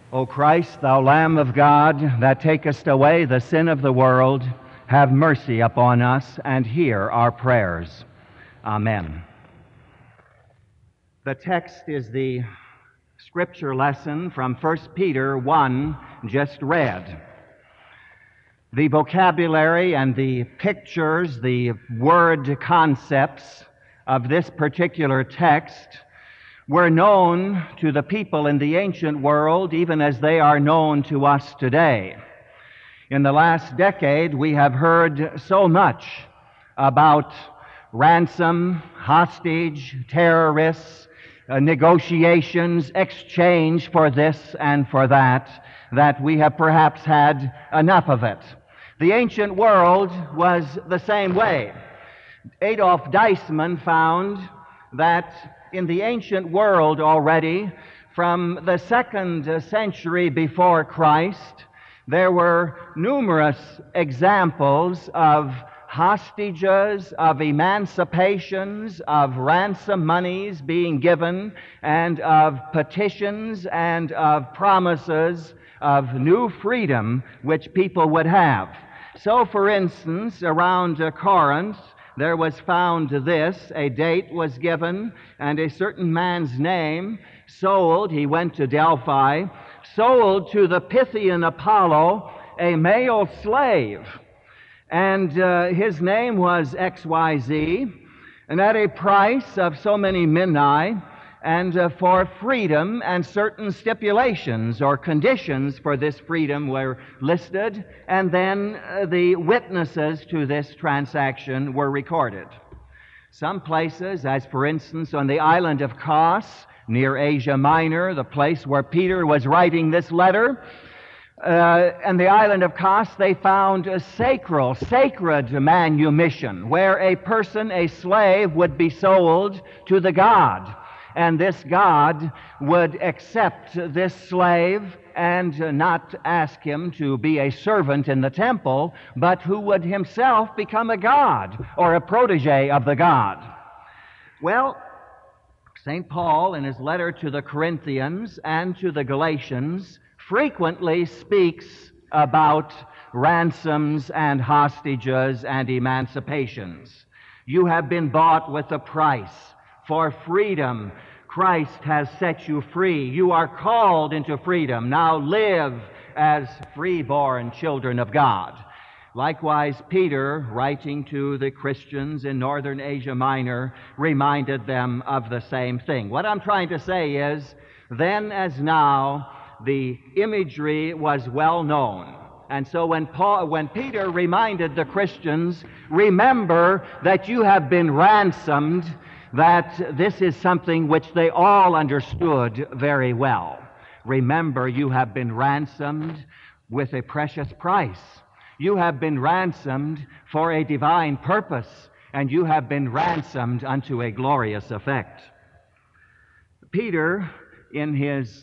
O Christ, thou Lamb of God, that takest away the sin of the world, have mercy upon us and hear our prayers. Amen. The text is the scripture lesson from 1 Peter 1, just read. The vocabulary and the pictures, the word concepts of this particular text were known to the people in the ancient world even as they are known to us today. In the last decade, we have heard so much about ransom, hostage, terrorists, negotiations, exchange for this and for that, that we have perhaps had enough of it. The ancient world was the same way. Adolf Deisman found that in the ancient world already, from the 2nd century before Christ, there were numerous examples of hostages, of emancipations, of ransom monies being given, and of petitions and of promises of new freedom which people would have. So, for instance, around Corinth, there was found this, a date was given, and a certain man's name sold, he went to Delphi, sold to the Pythian Apollo a male slave. And his name was XYZ, and at a price of so many minae, and for freedom, and certain stipulations or conditions for this freedom were listed, and then the witnesses to this transaction were recorded. Some places, as for instance on the island of Kos, near Asia Minor, the place where Peter was writing this letter, and the island of Kos, they found a sacred manumission, where a person, a slave, would be sold to the god. And this god would accept this slave and not ask him to be a servant in the temple, but who would himself become a god or a protege of the god. Well, St. Paul, in his letter to the Corinthians and to the Galatians, frequently speaks about ransoms and hostages and emancipations. You have been bought with a price. For freedom, Christ has set you free. You are called into freedom. Now live as freeborn children of God. Likewise, Peter, writing to the Christians in northern Asia Minor, reminded them of the same thing. What I'm trying to say is, then as now, the imagery was well known. And so when Peter reminded the Christians, remember that you have been ransomed, that this is something which they all understood very well. Remember, you have been ransomed with a precious price. You have been ransomed for a divine purpose, and you have been ransomed unto a glorious effect. Peter, in his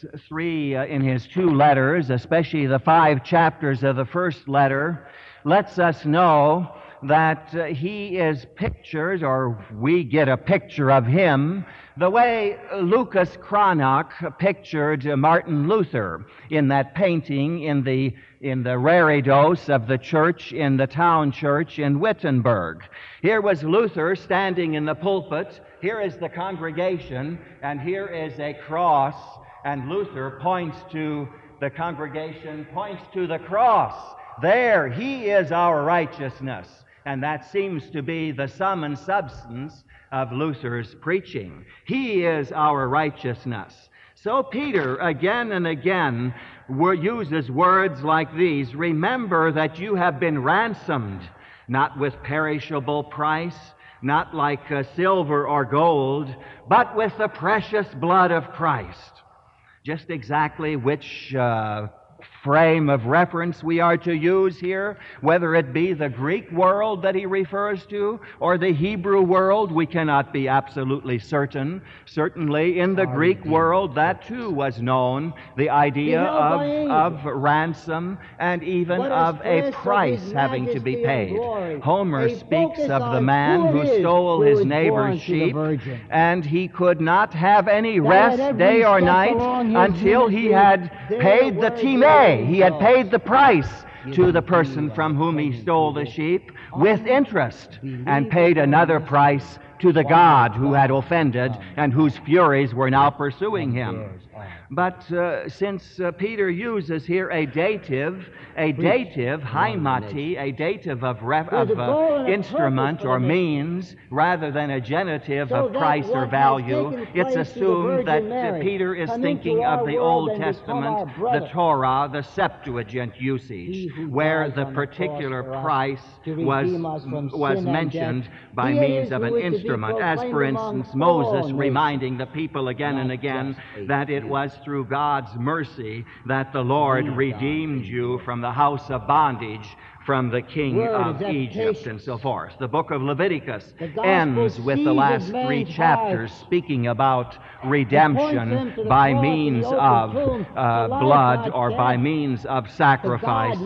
2 letters, especially the 5 chapters of the first letter, lets us know that he is pictured, or we get a picture of him, the way Lucas Cranach pictured Martin Luther in that painting in the reredos of the church, in the town church in Wittenberg. Here was Luther standing in the pulpit, here is the congregation, and here is a cross, and Luther points to the congregation, points to the cross. There, he is our righteousness. And that seems to be the sum and substance of Luther's preaching. He is our righteousness. So Peter, again and again, uses words like these. Remember that you have been ransomed, not with perishable price, not like silver or gold, but with the precious blood of Christ. Just exactly which frame of reference we are to use here, whether it be the Greek world that he refers to or the Hebrew world, we cannot be absolutely certain. Certainly in the Greek world, that too was known, the idea of ransom and even of a price having to be paid. Homer speaks of the man who stole his neighbor's sheep, and he could not have any rest day or night until he had paid the timē. He had paid the price to the person from whom he stole the sheep with interest, and paid another price to the God who had offended and whose furies were now pursuing him. But since Peter uses here a dative, haimati, a dative of instrument or means, rather than a genitive of price or value, it's assumed that Peter is thinking of the Old Testament, the Torah, the Septuagint usage, where the particular price was mentioned by means of an instrument, as for instance Moses reminding the people again and again that it was through God's mercy that the Lord redeemed you from the house of bondage, from the king of Egypt, and so forth. The book of Leviticus ends with the last 3 chapters speaking about redemption by means of blood or by means of sacrifice,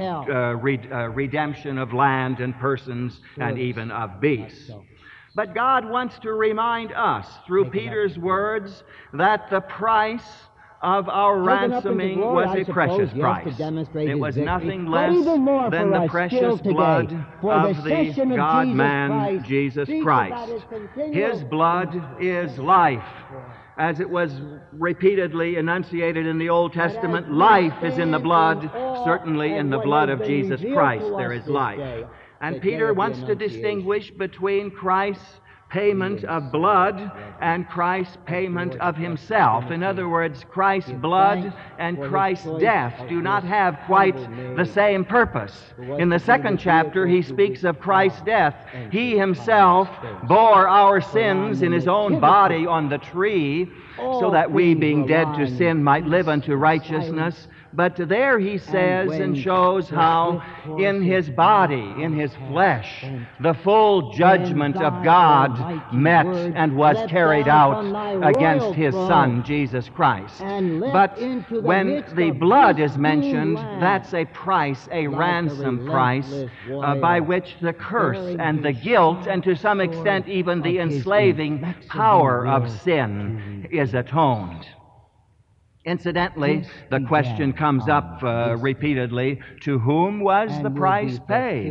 redemption of land and persons and even of beasts. But God wants to remind us through Peter's words that the price of our ransoming was a precious price. It was nothing less than the precious blood of the God-man, Jesus Christ. His blood is life. As it was repeatedly enunciated in the Old Testament, life is in the blood, certainly in the blood of Jesus Christ there is life. And Peter wants to distinguish between Christ's payment of blood and Christ's payment of himself. In other words, Christ's blood and Christ's death do not have quite the same purpose. In the 2nd chapter, he speaks of Christ's death. He himself bore our sins in his own body on the tree, so that we, being dead to sin, might live unto righteousness. But there he says and shows how in his body, in his flesh, the full judgment of God met and was carried out against his Son, Jesus Christ. But when the blood is mentioned, that's a price, a ransom price, by which the curse and the guilt, and to some extent even the enslaving power of sin is atoned. Incidentally, the question comes up repeatedly, to whom was the price paid?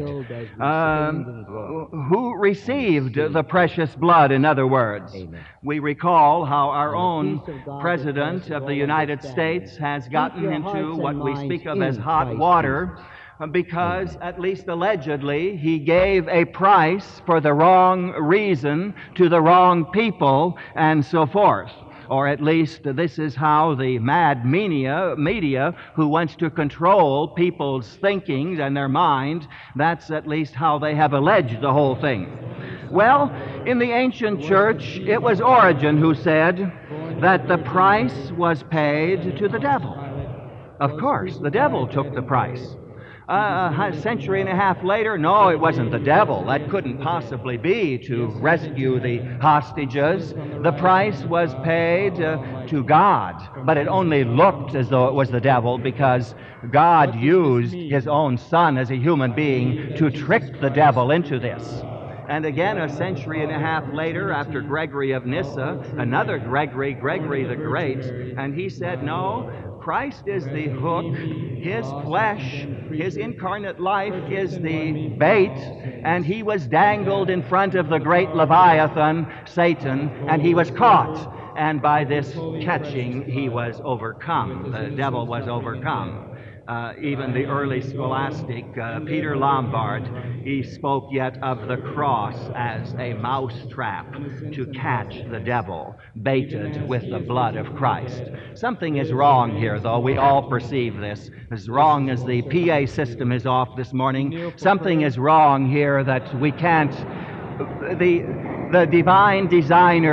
Who received the precious blood, in other words? We recall how our own President of the United States has gotten into what we speak of as hot water, because, at least allegedly, he gave a price for the wrong reason to the wrong people, and so forth. Or at least this is how the mad media who wants to control people's thinking and their mind, that's at least how they have alleged the whole thing. Well, in the ancient church, it was Origen who said that the price was paid to the devil. Of course, the devil took the price. A century and a half later, no, it wasn't the devil. That couldn't possibly be to rescue the hostages. The price was paid to God, but it only looked as though it was the devil because God used his own Son as a human being to trick the devil into this. And again, a century and a half later, after Gregory of Nyssa, another Gregory the Great, and he said, no, Christ is the hook, his flesh, his incarnate life is the bait, and he was dangled in front of the great Leviathan, Satan, and he was caught. And by this catching, he was overcome. The devil was overcome. Even the early scholastic, Peter Lombard, he spoke yet of the cross as a mousetrap to catch the devil, baited with the blood of Christ. Something is wrong here, though. We all perceive this. As wrong as the PA system is off this morning, something is wrong here that we can't... The divine designer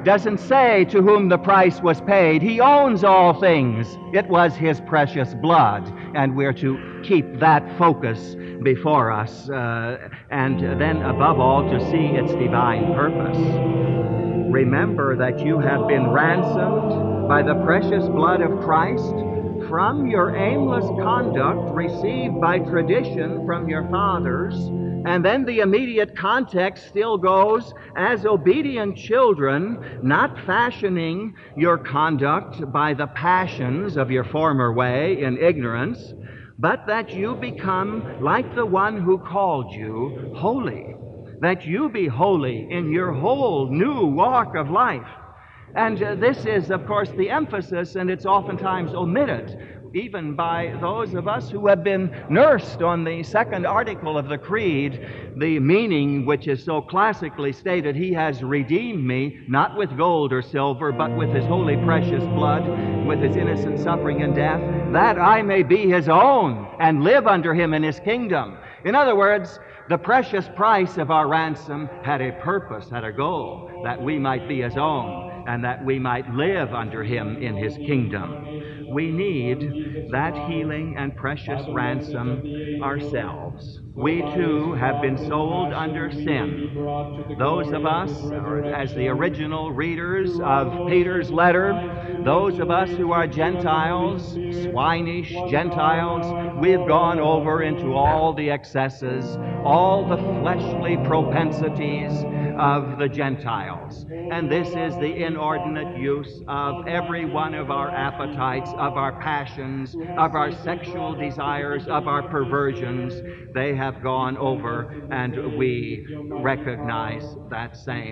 doesn't say to whom the price was paid. He owns all things. It was His precious blood, and we're to keep that focus before us, and then above all to see its divine purpose. Remember that you have been ransomed by the precious blood of Christ from your aimless conduct received by tradition from your fathers. And then the immediate context still goes, as obedient children, not fashioning your conduct by the passions of your former way in ignorance, but that you become like the one who called you, holy. That you be holy in your whole new walk of life. And this is, of course, the emphasis, and it's oftentimes omitted, even by those of us who have been nursed on the second article of the Creed, the meaning which is so classically stated, He has redeemed me, not with gold or silver, but with His holy precious blood, with His innocent suffering and death, that I may be His own and live under Him in His kingdom. In other words, the precious price of our ransom had a purpose, had a goal, that we might be His own and that we might live under Him in His kingdom. We need that healing and precious ransom ourselves. We too have been sold under sin. Those of us, as the original readers of Peter's letter, those of us who are Gentiles, swinish Gentiles, we've gone over into all the excesses, all the fleshly propensities of the Gentiles. And this is the inordinate use of every one of our appetites, of our passions, of our sexual desires, of our perversions. They have gone over, and we recognize that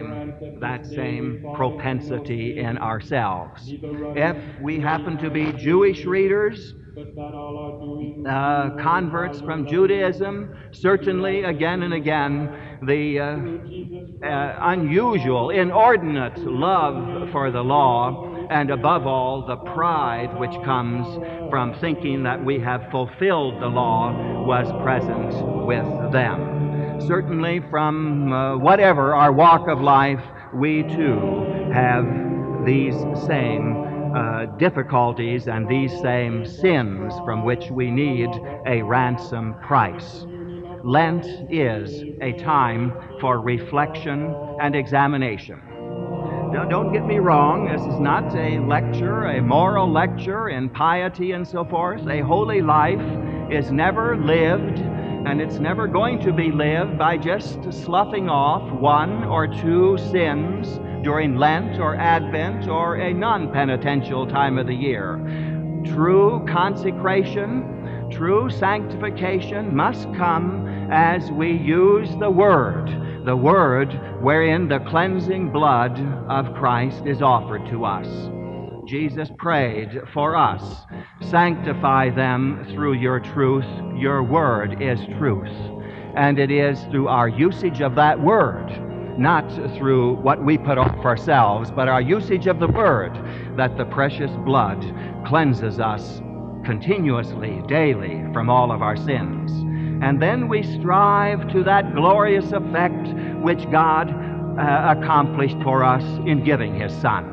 same propensity in ourselves. If we happen to be Jewish readers, converts from Judaism, certainly again and again the unusual, inordinate love for the law, and above all the pride which comes from thinking that we have fulfilled the law, was present with them. Certainly from whatever our walk of life, we too have these same difficulties and these same sins from which we need a ransom price. Lent is a time for reflection and examination. Now, don't get me wrong, this is not a lecture, a moral lecture in piety and so forth. A holy life is never lived, and it's never going to be lived by just sloughing off one or two sins during Lent or Advent or a non-penitential time of the year. True consecration, true sanctification must come as we use the Word wherein the cleansing blood of Christ is offered to us. Jesus prayed for us, sanctify them through your truth. Your Word is truth. And it is through our usage of that Word, not through what we put off ourselves, but our usage of the Word, that the precious blood cleanses us continuously, daily, from all of our sins. And then we strive to that glorious effect which God accomplished for us in giving His Son.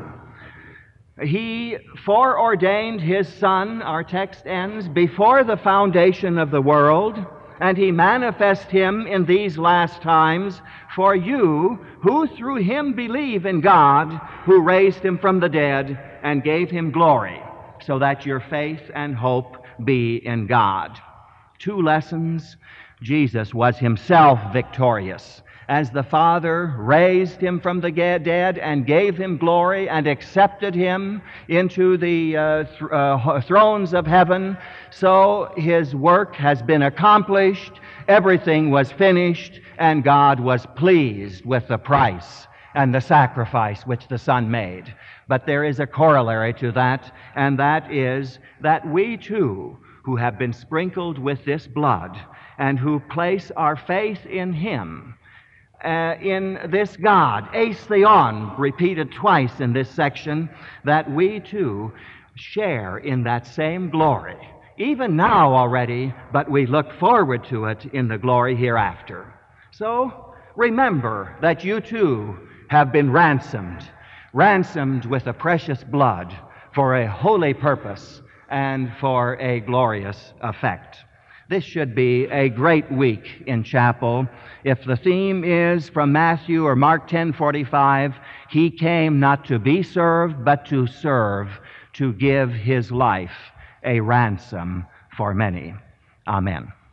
He foreordained His Son, our text ends, before the foundation of the world, and He manifests Him in these last times for you who through Him believe in God, who raised Him from the dead and gave Him glory, so that your faith and hope be in God. Two lessons. Jesus was Himself victorious. As the Father raised Him from the dead and gave Him glory and accepted Him into the thrones of heaven, so His work has been accomplished, everything was finished, and God was pleased with the price and the sacrifice which the Son made. But there is a corollary to that, and that is that we too, who have been sprinkled with this blood and who place our faith in Him, in this God, eis theon, repeated twice in this section, that we too share in that same glory, even now already, but we look forward to it in the glory hereafter. So remember that you too have been ransomed. ransomed with the precious blood for a holy purpose and for a glorious effect. This should be a great week in chapel. If the theme is from Matthew or Mark 10:45, He came not to be served, but to serve, to give His life a ransom for many. Amen.